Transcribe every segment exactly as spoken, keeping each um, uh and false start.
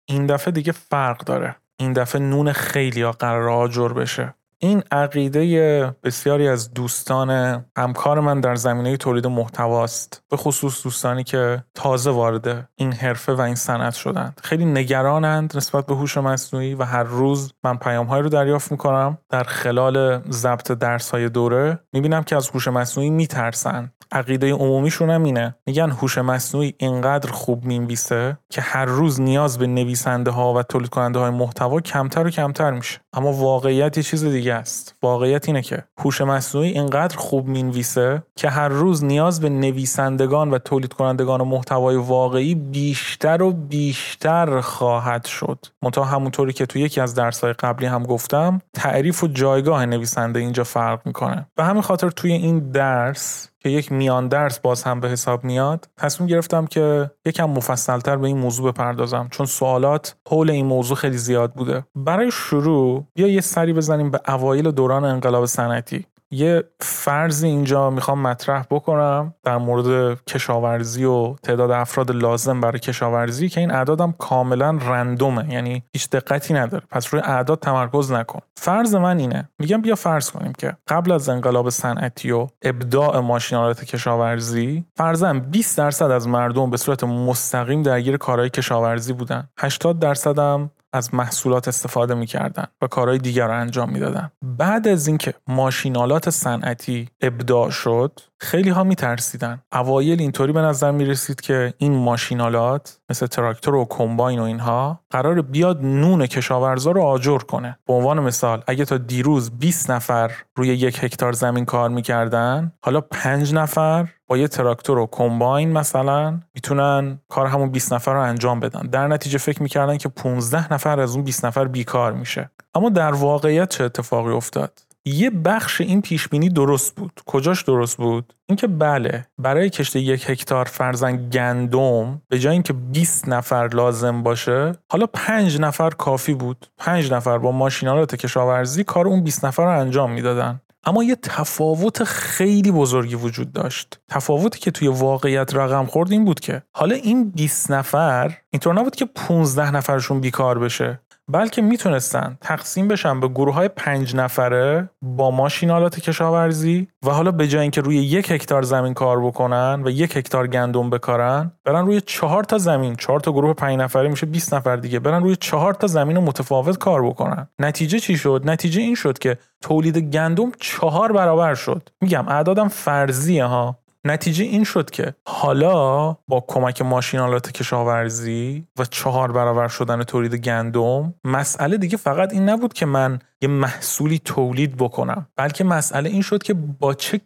این دفعه دیگه فرق داره. این دفعه نون خیلی ها قرار آجر بشه. این عقیده بسیاری از دوستان همکار من در زمینه تولید محتواست، به خصوص دوستانی که تازه وارد این حرفه و این صنعت شدند. خیلی نگرانند نسبت به هوش مصنوعی و هر روز من پیام‌هایی رو دریافت می‌کنم در خلال ضبط درس‌های دوره. می‌بینم که از هوش مصنوعی می‌ترسن. عقیده عمومیشون هم اینه، میگن هوش مصنوعی اینقدر خوب می‌نویسه که هر روز نیاز به نویسنده‌ها و تولید کننده‌های محتوا کمتر و کمتر میشه. اما واقعیت یه چیز دیگه است. واقعیت اینه که هوش مصنوعی اینقدر خوب مینویسه که هر روز نیاز به نویسندگان و تولید کنندگان محتوای واقعی بیشتر و بیشتر خواهد شد. منتها همونطوری که تو یکی از درس‌های قبلی هم گفتم، تعریف و جایگاه نویسنده اینجا فرق میکنه. به همین خاطر توی این درس که یک میان درس باز هم به حساب میاد، تصمیم گرفتم که یکم مفصل‌تر به این موضوع بپردازم، چون سوالات حول این موضوع خیلی زیاد بوده. برای شروع بیا یه سری بزنیم به اوایل دوران انقلاب صنعتی. یه فرض اینجا میخوام مطرح بکنم در مورد کشاورزی و تعداد افراد لازم برای کشاورزی که این اعدادم کاملا رندومه، یعنی هیچ دقتی نداره، پس روی اعداد تمرکز نکن. فرض من اینه، میگم بیا فرض کنیم که قبل از انقلاب صنعتی و ابداع ماشین‌آلات کشاورزی فرضاً بیست درصد از مردم به صورت مستقیم درگیر کارهای کشاورزی بودن، هشتاد درصد هم از محصولات استفاده می‌کردن و کارهای دیگر رو انجام میدادن. بعد از اینکه ماشین‌آلات صنعتی ابداع شد، خیلی ها میترسیدن. اوایل اینطوری به نظر میرسید که این ماشین‌آلات مثل تراکتور و کمباین و اینها قرار بیاد نون کشاورزا رو آجر کنه. به عنوان مثال اگه تا دیروز بیست نفر روی یک هکتار زمین کار میکردن، حالا پنج نفر با یه تراکتور و کمباین مثلا میتونن کار همون بیست نفر رو انجام بدن. در نتیجه فکر میکردن که پانزده نفر از اون بیست نفر بیکار میشه. اما در واقعیت چه اتفاقی افتاد؟ یه بخش این پیش بینی درست بود. کجاش درست بود؟ اینکه بله، برای کشت یک هکتار فرضاً گندم به جای اینکه بیست نفر لازم باشه، حالا پنج نفر کافی بود. پنج نفر با ماشین‌آلات کشاورزی کار اون بیست نفر رو انجام میدادن. اما یه تفاوت خیلی بزرگی وجود داشت. تفاوتی که توی واقعیت رقم خورد این بود که حالا این بیست نفر اینطور نبود که پانزده نفرشون بیکار بشه، بلکه میتونستن تقسیم بشن به گروه‌های پنج نفره با ماشین‌آلات کشاورزی و حالا به جای اینکه روی یک هکتار زمین کار بکنن و یک هکتار گندم بکارن، برن روی چهار تا زمین، چهار تا گروه پنج نفره میشه بیست نفر دیگه، برن روی چهار تا زمین متفاوت کار بکنن. نتیجه چی شد؟ نتیجه این شد که تولید گندم چهار برابر شد. میگم اعدادم فرضیه ها. نتیجه این شد که حالا با کمک ماشین‌آلات کشاورزی و چهار برابر شدن تولید گندم، مسئله دیگه فقط این نبود که من یه محصولی تولید بکنم، بلکه مسئله این شد که با چه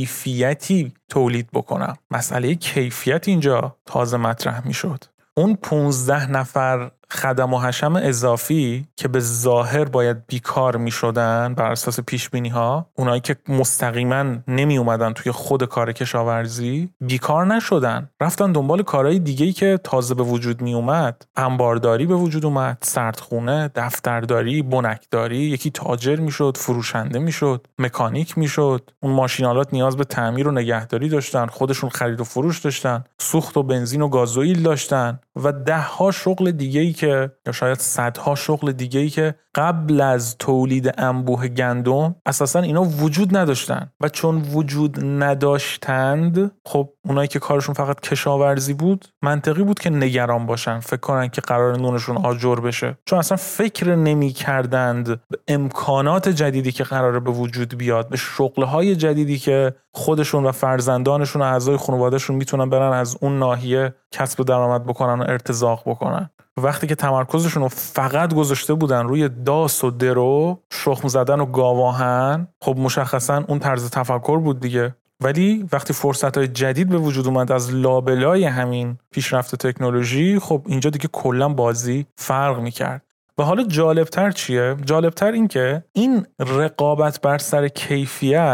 کیفیتی تولید بکنم. مسئله کیفیت اینجا تازه مطرح می شد. اون پانزده نفر خدم و حشم اضافی که به ظاهر باید بیکار می شدن بر اساس پیش بینی ها، اونایی که مستقیما نمی اومدن توی خود کار کشاورزی، بیکار نشدن، رفتن دنبال کارهای دیگه‌ای که تازه به وجود می اومد. انبارداری به وجود اومد، سردخونه، دفترداری، بنکداری، یکی تاجر می شد، فروشنده می شد، مکانیک می شد. اون ماشین‌آلات نیاز به تعمیر و نگهداری داشتن، خودشون خرید و فروش داشتن، سوخت و بنزین و گازوئیل داشتن و ده ها شغل دیگه‌ای که یا شاید صدها شغل دیگه‌ای که قبل از تولید انبوه گندم اساساً اینا وجود نداشتن. و چون وجود نداشتند، خب اونایی که کارشون فقط کشاورزی بود، منطقی بود که نگران باشن، فکر کنن که قرار نونشون آجر بشه، چون اصلا فکر نمی کردند به امکانات جدیدی که قراره به وجود بیاد، به شغل‌های جدیدی که خودشون و فرزندانشون و اعضای خانواده‌شون میتونن برن از اون ناحیه کسب درآمد بکنن و ارتزاق بکنن. وقتی که تمرکزشون رو فقط گذاشته بودن روی داس و درو، شخم زدن و گاواهن، خب مشخصا اون طرز تفکر بود دیگه. ولی وقتی فرصت‌های جدید به وجود اومد از لابلای همین پیشرفت تکنولوژی، خب اینجا دیگه کلاً بازی فرق می‌کرد. و حالا جالبتر چیه؟ جالبتر این که این رقابت بر سر کیفیت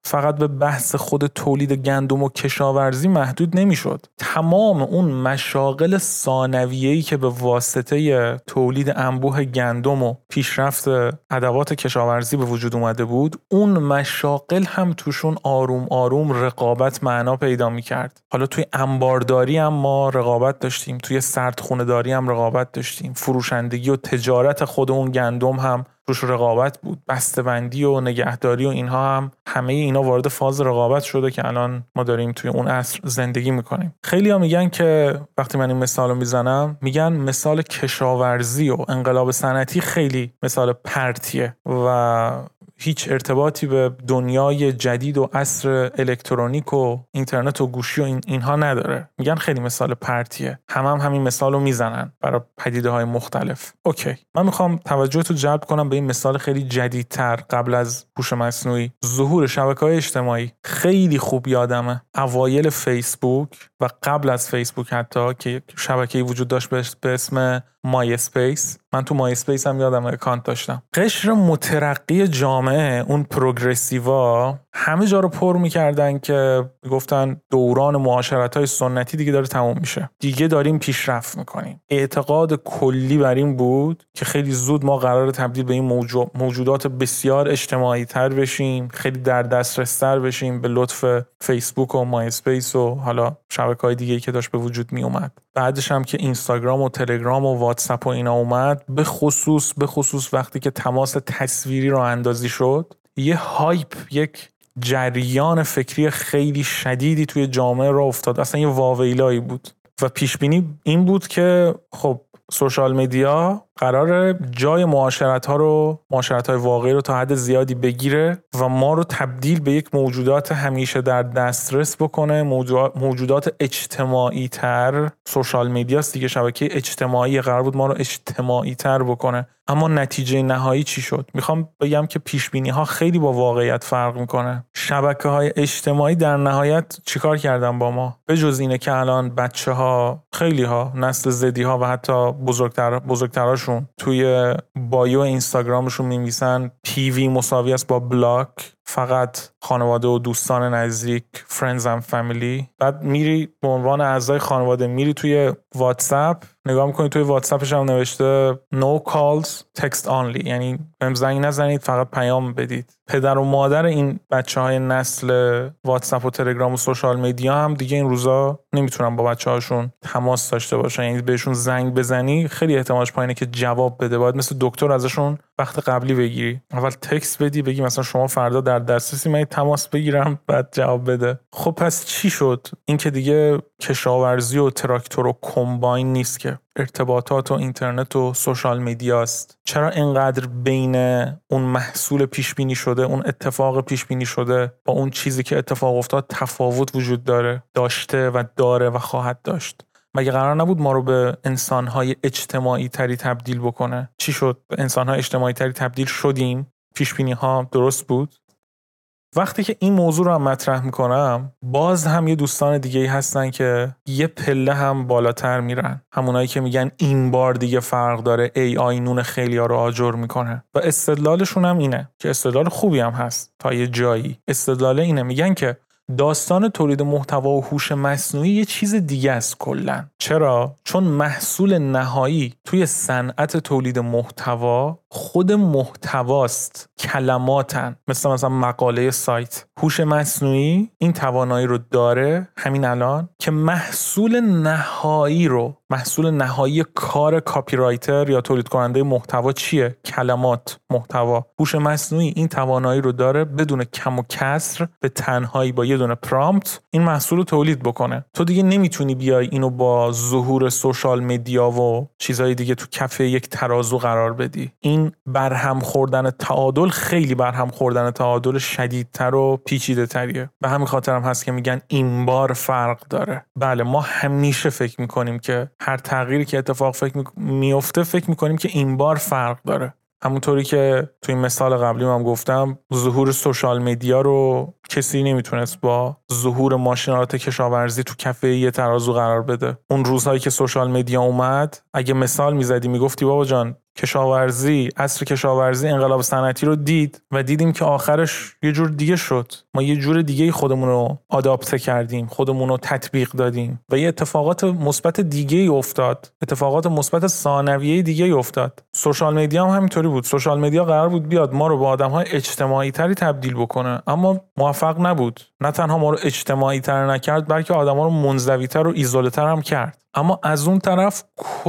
فقط به بحث خود تولید گندم و کشاورزی محدود نمیشد. تمام اون مشاغل ثانویه‌ای که به واسطه تولید انبوه گندم و پیشرفت ادوات کشاورزی به وجود اومده بود، اون مشاغل هم توشون آروم آروم رقابت معنا پیدا میکرد. حالا توی انبارداری هم ما رقابت داشتیم، توی سردخونه داری هم رقابت داشتیم، فروشندگی و تجارت خود اون گندم هم روش رقابت بود، بسته‌بندی و نگهداری و اینها هم همه اینا وارد فاز رقابت شده که الان ما داریم توی اون عصر زندگی میکنیم. خیلی ها میگن که وقتی من این مثال رو میزنم، میگن مثال کشاورزی و انقلاب صنعتی خیلی مثال پرتیه و هیچ ارتباطی به دنیای جدید و عصر الکترونیک و اینترنت و گوشی و این اینها نداره. میگن خیلی مثال پرتیه. همه هم همین مثال رو میزنن برای پدیده‌های مختلف. اوکی، من میخوام توجهتو جلب کنم به این مثال خیلی جدیدتر قبل از هوش مصنوعی. ظهور شبکه‌های اجتماعی. خیلی خوب یادمه اوایل فیسبوک و قبل از فیسبوک حتی که شبکه‌ای وجود داشت به اسم مای اسپیس. من تو مای اسپیس هم یادم اکانت داشتم. قشر مترقی جامعه، اون پروگرسیوا، همه جا رو پر می‌کردن که گفتن دوران معاشرت‌های سنتی دیگه داره تموم میشه، دیگه داریم پیشرفت می‌کنیم. اعتقاد کلی بر این بود که خیلی زود ما قراره تبدیل به این موجود موجودات بسیار اجتماعی تر بشیم، خیلی در دسترس تر بشیم به لطف فیسبوک و مای اسپیس و حالا شبکه‌های دیگه‌ای که داشت به وجود می اومد. بعدش هم که اینستاگرام و تلگرام و واتساپ و اینا اومد، به خصوص به خصوص وقتی که تماس تصویری راه اندازی شد، یه هایپ، یک جریان فکری خیلی شدیدی توی جامعه راه افتاد. اصلا یه واویلایی بود و پیش بینی این بود که خب سوشال مدیا قراره جای معاشرت ها رو، معاشرت های واقعی رو تا حد زیادی بگیره و ما رو تبدیل به یک موجودات همیشه در دسترس بکنه، موجودات اجتماعی تر. سوشال مدیاست دیگه، شبکه اجتماعی، قرار بود ما رو اجتماعی تر بکنه. اما نتیجه نهایی چی شد؟ میخوام بگم که پیش بینی ها خیلی با واقعیت فرق میکنه. شبکه های اجتماعی در نهایت چیکار کردن با ما؟ به جز اینه که الان بچه ها، خیلی ها، نسل زدی ها و حتی بزرگتر بزرگتراشون توی بایو اینستاگرامشون می‌نویسن پی وی مساوی است با بلاک، فقط خانواده و دوستان نزدیک، friends and family. بعد میری به عنوان اعضای خانواده میری توی واتساپ، نگاه میکنی توی واتساپش هم نوشته no calls text only، یعنی بهم زنگ نزنید، فقط پیام بدید. پدر و مادر این بچه‌های نسل واتساپ و تلگرام و سوشال مدیا هم دیگه این روزا نمیتونن با بچه‌هاشون تماس داشته باشن، یعنی بهشون زنگ بزنی خیلی احتمالش پایینه که جواب بده. باید مثل دکتر ازشون وقت قبلی بگیری، اول تکست بدی بگی مثلا شما فردا در دسترسی، من تماس بگیرم بعد جواب بده. خب پس چی شد؟ این که دیگه کشاورزی و تراکتور و کمباین نیست که ارتباطات و اینترنت و سوشال مدیاست. چرا اینقدر بین اون محصول پیش بینی شده، اون اتفاق پیش بینی شده با اون چیزی که اتفاق افتاد تفاوت وجود داره، داشته و داره و خواهد داشت؟ مگه قرار نبود ما رو به انسان‌های اجتماعی تری تبدیل بکنه؟ چی شد؟ به انسان‌های اجتماعی تری تبدیل شدیم؟ پیش بینی ها درست بود؟ وقتی که این موضوع رو هم مطرح میکنم، باز هم یه دوستان دیگه ای هستن که یه پله هم بالاتر میرن، همونایی که میگن این بار دیگه فرق داره، ای آی نون خیلی ها رو آجر میکنه و استدلالشون هم اینه که استدلال خوبی هم هست تا یه جایی. استدلال اینه، میگن که داستان تولید محتوا و هوش مصنوعی یه چیز دیگه است کلاً. چرا؟ چون محصول نهایی توی صنعت تولید محتوا خود محتواست، کلماتن، مثل مثلا مقاله سایت. هوش مصنوعی این توانایی رو داره همین الان که محصول نهایی رو، محصول نهایی کار کاپی رایتر یا تولید کننده محتوا چیه؟ کلمات، محتوا. هوش مصنوعی این توانایی رو داره بدون کم و کسر به تنهایی با یه دونه پرامپت این محصول رو تولید بکنه. تو دیگه نمیتونی بیای اینو با ظهور سوشال مدیا و چیزهای دیگه تو کف یک ترازو قرار بدی. این برهم خوردن تعادل خیلی برهم خوردن تعادل شدیدتر و پیچیده تریه. به همین خاطر هم هست که میگن این بار فرق داره. بله، ما همیشه فکر میکنیم که هر تغییری که اتفاق فکر میفته فکر میکنیم که این بار فرق داره. همونطوری که توی مثال قبلی هم گفتم ظهور سوشال مدیا رو کسی نمیتونست با ظهور ماشینالات کشاورزی تو کفه یه ترازو قرار بده. اون روزهایی که سوشال مدیا اومد اگه مثال میزدی میگفتی بابا جان کشاورزی، عصر کشاورزی انقلاب صنعتی رو دید و دیدیم که آخرش یه جور دیگه شد. ما یه جور دیگه خودمون رو آداپت کردیم، خودمون رو تطبیق دادیم و یه اتفاقات مثبت دیگه ای افتاد. اتفاقات مثبت ثانویه دیگه ای افتاد. سوشال مدیا هم همینطوری بود. سوشال مدیا قرار بود بیاد ما رو به آدم‌های اجتماعی تری تبدیل بکنه، اما موفق نبود. نه تنها ما رو اجتماعی تر نکرد بلکه آدم‌ها رو منزوی تر و ایزوله تر هم کرد. اما از اون طرف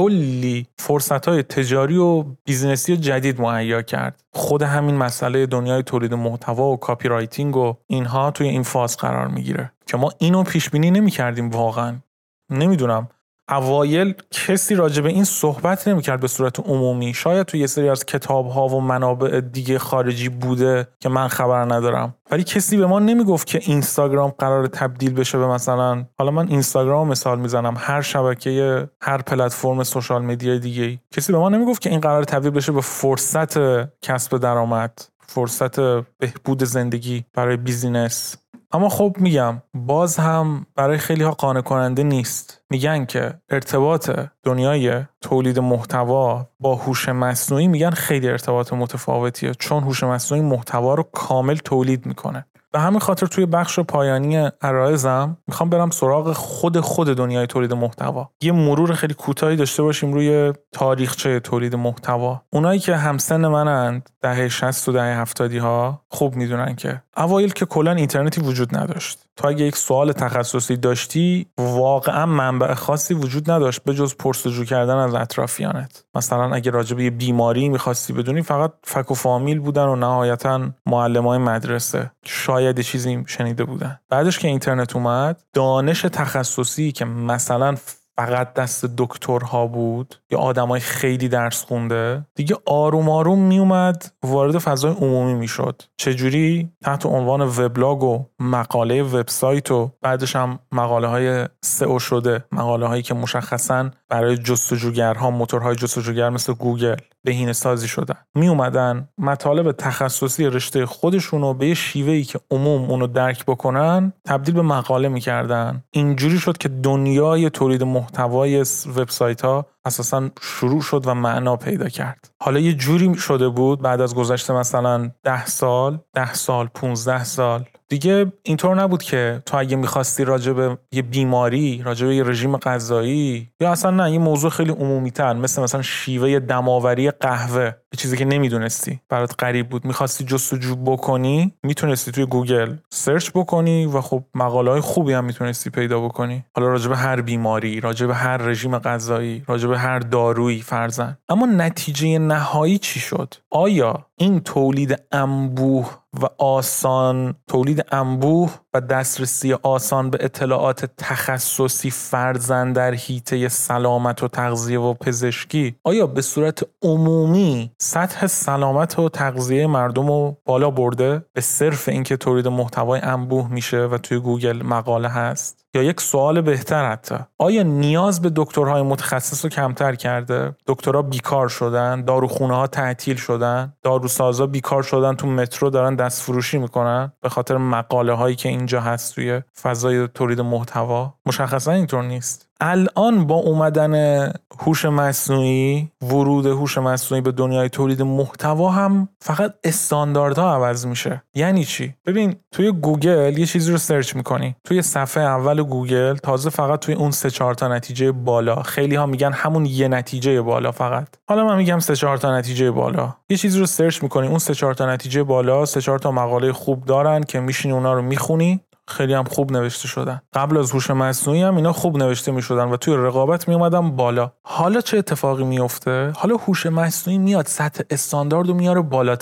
کلی فرصت‌های تجاری و بیزینسی جدید مهیا کرد. خود همین مسئله دنیای تولید محتوا و کاپی رایتینگ و اینها توی این فاز قرار میگیره که ما اینو پیش بینی نمی‌کردیم واقعا. نمیدونم اوایل کسی راجع به این صحبت نمی‌کرد به صورت عمومی. شاید توی یه سری از کتاب‌ها و منابع دیگه خارجی بوده که من خبر ندارم، ولی کسی به ما نمیگفت که اینستاگرام قرار تبدیل بشه به مثلا، حالا من اینستاگرام مثال میزنم، هر شبکه، هر پلتفرم سوشال مدیای دیگه. کسی به ما نمیگفت که این قرار تبدیل بشه به فرصت کسب درآمد، فرصت بهبود زندگی برای بیزینس. اما خب میگم باز هم برای خیلی ها قانع کننده نیست. میگن که ارتباط دنیای تولید محتوا با هوش مصنوعی میگن خیلی ارتباط متفاوتیه، چون هوش مصنوعی محتوا رو کامل تولید میکنه. به همین خاطر توی بخش پایانی عرایزم میخوام برم سراغ خود خود دنیای تولید محتوا. یه مرور خیلی کوتاهی داشته باشیم روی تاریخچه تولید محتوا. اونایی که همسن منند، دهه شصت و دهه هفتاد ها، خوب میدونن که اوایل که کلا اینترنتی وجود نداشت. تو اگه یک سوال تخصصی داشتی واقعا منبع خاصی وجود نداشت به جز پرسجو کردن از اطرافیانت. مثلا اگه راجع به یه بیماری می‌خواستی بدونی فقط فک و فامیل بودن و نهایتاً معلمای مدرسه شاید چیزی شنیده بودن. بعدش که اینترنت اومد، دانش تخصصی که مثلا فقط دست دکترها بود یا آدمای خیلی درس خونده دیگه آروم آروم می اومد وارد فضای عمومی می شد. چجوری؟ تحت عنوان وبلاگ و مقاله وبسایت و بعدش هم مقاله های سئو شده، مقاله هایی که مشخصاً برای جستجوگرها، موتورهای جستجوگر مثل گوگل بهینه سازی شدن. می اومدن مطالب تخصصی رشته خودشونو به یه شیوهی که عموم اونو درک بکنن تبدیل به مقاله میکردن. اینجوری شد که دنیای تولید محتوای وبسایت ها اساساً شروع شد و معنا پیدا کرد. حالا یه جوری شده بود بعد از گذشت مثلا ده سال، ده سال، پونزده سال دیگه اینطور نبود که تو اگه میخواستی راجع به یه بیماری، راجع به یه رژیم غذایی یا اصلا نه یه موضوع خیلی عمومی تر مثل مثلا شیوه دماوری قهوه، یه چیزی که نمیدونستی، برات غریب بود، میخواستی جستجو بکنی، میتونستی توی گوگل سرچ بکنی و خب مقاله‌های خوبی هم میتونستی پیدا بکنی. حالا راجع به هر بیماری، راجع به هر رژیم غذایی، راجع به هر دارویی فرضاً. اما نتیجه نهایی چی شد؟ آیا این تولید انبوه و آسان، تولید انبوه و دسترسی آسان به اطلاعات تخصصی فرضاً در حیطه سلامت و تغذیه و پزشکی، آیا به صورت عمومی سطح سلامت و تغذیه مردم رو بالا برده به صرف اینکه تولید محتوای انبوه میشه و توی گوگل مقاله هست؟ یا یک سوال بهتر حتی، آیا نیاز به دکترهای متخصص رو کمتر کرده؟ دکترها بیکار شدن، داروخونه ها تعطیل شدن، داروسازا بیکار شدن، تو مترو دارن دست فروشی میکنن به خاطر مقاله هایی که اینجا هست توی فضای تولید محتوا؟ مشخصا اینطور نیست. الان با اومدن هوش مصنوعی، ورود هوش مصنوعی به دنیای تولید محتوا هم فقط استانداردها عوض میشه. یعنی چی؟ ببین توی گوگل یه چیزی رو سرچ میکنی، توی صفحه اول گوگل تازه فقط توی اون سه چهار تا نتیجه بالا، خیلی ها میگن همون یه نتیجه بالا فقط، حالا من میگم سه چهار تا نتیجه بالا، یه چیزی رو سرچ میکنی، اون سه چهار تا نتیجه بالا سه چهار تا مقاله خوب دارن که میشینی اونا رو میخونی، خیلی هم خوب نوشته شدن. قبل از هوش مصنوعی هم اینا خوب نوشته میشدن و توی رقابت می اومدن بالا. حالا چه اتفاقی میفته؟ حالا هوش مصنوعی میاد سطح استاندارد رو میاره بالاتر.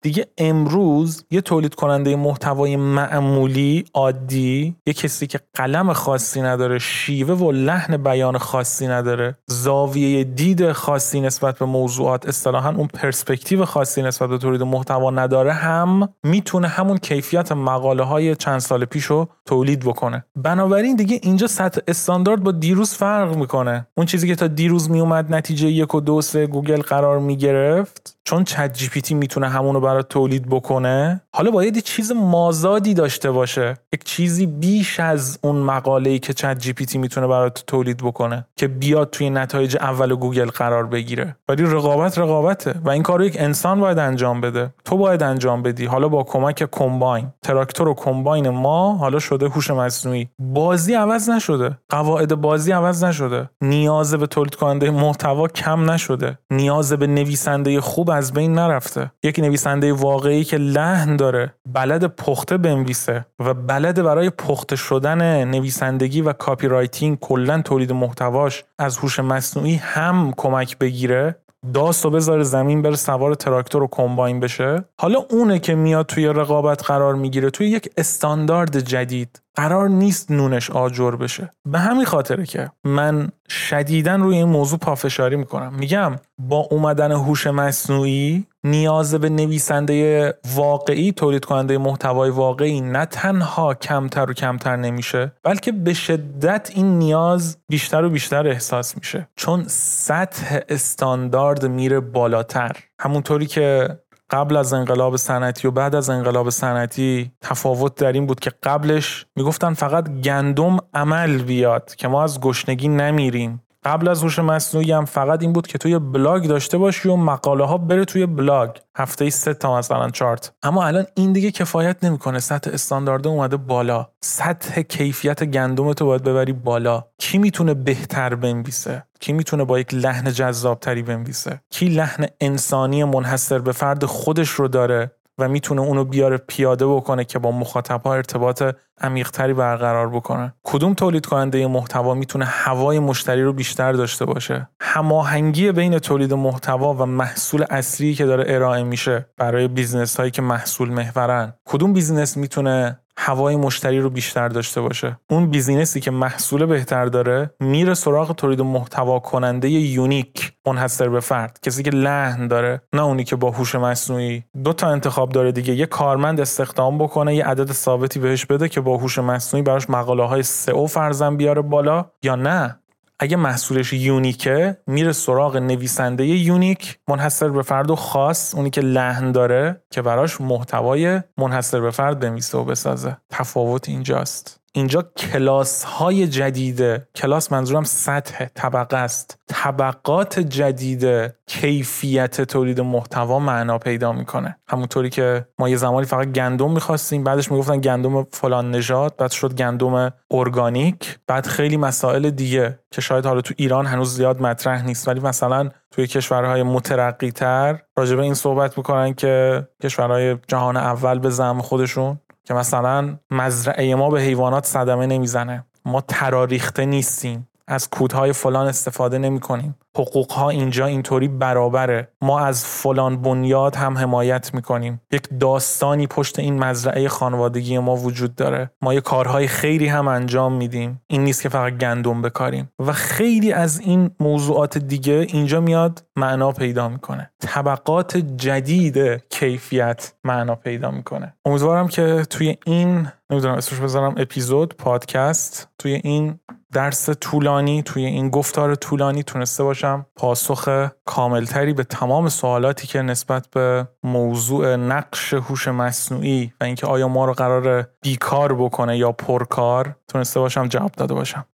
دیگه امروز یه تولید کننده محتوای معمولی عادی، یه کسی که قلم خاصی نداره، شیوه و لحن بیان خاصی نداره، زاویه دید خاصی نسبت به موضوعات، اصطلاحاً اون پرسپکتیو خاصی نسبت به تولید محتوا نداره، هم میتونه همون کیفیت مقاله های چند سال پیشو تولید بکنه. بنابراین دیگه اینجا سطح استاندارد با دیروز فرق میکنه. اون چیزی که تا دیروز میومد نتیجه یک و دو سه گوگل قرار میگرفت، چون چت جی پی تی میتونه همونو برات تولید بکنه، حالا باید یه چیز مازادی داشته باشه، یک چیزی بیش از اون مقاله‌ای که چت جی پی تی میتونه برات تولید بکنه که بیاد توی نتایج اول گوگل قرار بگیره. ولی رقابت رقابته و این کارو یک انسان باید انجام بده، تو باید انجام بدی، حالا با کمک کمباین. تراکتور و کمباین ما حالا شده هوش مصنوعی. بازی عوض نشده، قواعد بازی عوض نشده، نیاز به تولید کننده محتوا کم نشده، نیاز به نویسنده خوب از بین نرفته. یک نویسنده واقعی که لحن داره، بلد پخته بنویسه و بلد برای پخته شدن نویسندگی و کاپی رایتینگ، کلا تولید محتواش از هوش مصنوعی هم کمک بگیره، داستو بذاره زمین، بره سوار تراکتور و کمباین بشه، حالا اونه که میاد توی رقابت قرار میگیره، توی یک استاندارد جدید. قرار نیست نونش آجر بشه. به همین خاطره که من شدیداً روی این موضوع پافشاری میکنم، میگم با اومدن هوش مصنوعی نیاز به نویسنده واقعی، تولید کننده محتوای واقعی نه تنها کمتر و کمتر نمیشه، بلکه به شدت این نیاز بیشتر و بیشتر احساس میشه، چون سطح استاندارد میره بالاتر. همونطوری که قبل از انقلاب صنعتی و بعد از انقلاب صنعتی تفاوت در این بود که قبلش میگفتن فقط گندم عمل بیاد که ما از گشنگی نمیریم. قبل از هوش مصنوعی هم فقط این بود که توی بلاگ داشته باشی و مقاله ها بره توی بلاگ، هفته‌ای سه تا مثلا چارت. اما الان این دیگه کفایت نمیکنه، سطح استاندارد اومده بالا، سطح کیفیت گندم تو باید ببری بالا. کی میتونه بهتر بنویسه؟ کی میتونه با یک لحن جذابتری بنویسه؟ کی لحن انسانی منحصر به فرد خودش رو داره و میتونه اونو بیاره پیاده بکنه که با مخاطب‌ها ارتباط عمیق‌تری برقرار بکنه؟ کدوم تولید کننده محتوا میتونه هوای مشتری رو بیشتر داشته باشه؟ هماهنگی بین تولید محتوا و محصول اصلی که داره ارائه میشه برای بیزنس‌هایی که محصول محورن، کدوم بیزنس میتونه هوای مشتری رو بیشتر داشته باشه؟ اون بیزینسی که محصول بهتر داره میره سراغ تولید محتوا کننده یونیک، منحصر به فرد، کسی که لحن داره، نه اونی که با هوش مصنوعی. دو تا انتخاب داره دیگه، یه کارمند استخدام بکنه، یه عدد ثابتی بهش بده که با هوش مصنوعی براش مقاله های سئو فرضاً بیاره بالا، یا نه اگه محصولش یونیکه میره سراغ نویسنده یونیک، منحصر به فرد و خاص، اونی که لحن داره که براش محتوای منحصر به فرد بنویسه و بسازه. تفاوت اینجاست. اینجا کلاس های جدیده، کلاس منظورم سطح، طبقه است، طبقات جدید کیفیت تولید محتوا معنا پیدا میکنه. همونطوری که ما یه زمانی فقط گندم میخواستیم، بعدش میگفتن گندم فلان نژاد، بعد شد گندم ارگانیک، بعد خیلی مسائل دیگه که شاید حالا تو ایران هنوز زیاد مطرح نیست، ولی مثلا توی کشورهای مترقی تر راجع به این صحبت میکنن که کشورهای جهان اول به زعم خودشون که مثلا مزرعه ما به حیوانات صدمه نمیزنه، ما تراریخته نیستیم، از کودهای فلان استفاده نمی کنیم، حقوقها اینجا اینطوری برابره، ما از فلان بنیاد هم حمایت می کنیم، یک داستانی پشت این مزرعه خانوادگی ما وجود داره، ما یه کارهای خیری هم انجام میدیم، این نیست که فقط گندم بکاریم و خیلی از این موضوعات دیگه اینجا میاد معنا پیدا میکنه. طبقات جدید کیفیت معنا پیدا میکنه. امیدوارم که توی این، نمیدونم اسمش بذارم اپیزود، پادکست، توی این درس طولانی، توی این گفتار طولانی تونسته باشم پاسخ کاملتری به تمام سوالاتی که نسبت به موضوع نقش هوش مصنوعی و اینکه آیا ما رو قراره بیکار بکنه یا پرکار، تونسته باشم جواب داده باشم.